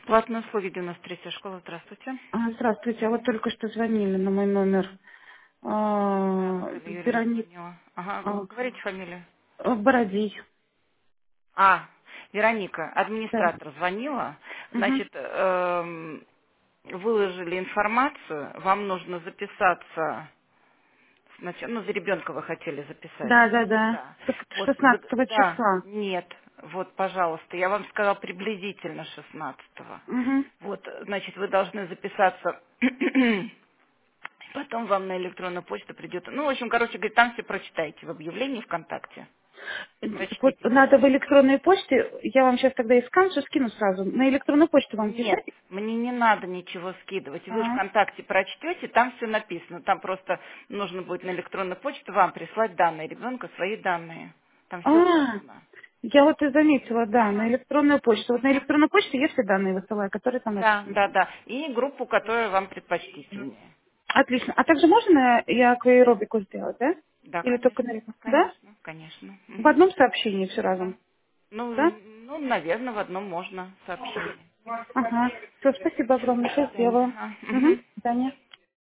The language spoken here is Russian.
Платные услуги 93 школа. Здравствуйте. Здравствуйте, а вот только что звонили на мой номер. Да, Наталья Юрьевна Вероник... звонила. Ага, а, говорите фамилию. Бородий. А, Вероника, Да. администратор звонила. Мгм. Значит, выложили информацию. Вам нужно записаться. Ну, за ребенка вы хотели записать. Да, да, да. Да. Так Вот, 16 да, числа. нет. Вот, пожалуйста, я вам сказала приблизительно 16-го. Угу. Вот, значит, вы должны записаться. Потом вам на электронную почту придет. Ну, в общем, короче говоря, там все прочитайте в объявлении ВКонтакте. Вот Прочтите все. надо в электронной почте, я вам сейчас тогда и сканшу скину сразу. На электронную почту вам Нет, писать? мне не надо ничего скидывать. Вы А, ВКонтакте прочтете, там все написано. Там просто нужно будет на электронную почту вам прислать данные ребенка, свои данные. Там все а, указано. я вот и заметила, да, на Ага. электронную почту. Вот на Мгм. электронную почту я все данные высылаю, которые там Да, написаны. да, да. И группу, которая вам предпочтительнее. Отлично. А также можно я акваэробику сделать, да? Да, Или только на конечно, реку? Да? конечно, конечно. В Мгм. одном сообщении все разом. Ага. Ну, Да? наверное, в одном можно сообщение. Ага. Все, спасибо Все, огромное. до Сейчас свидания. сделаю. Ага. Угу. Мгм. До свидания.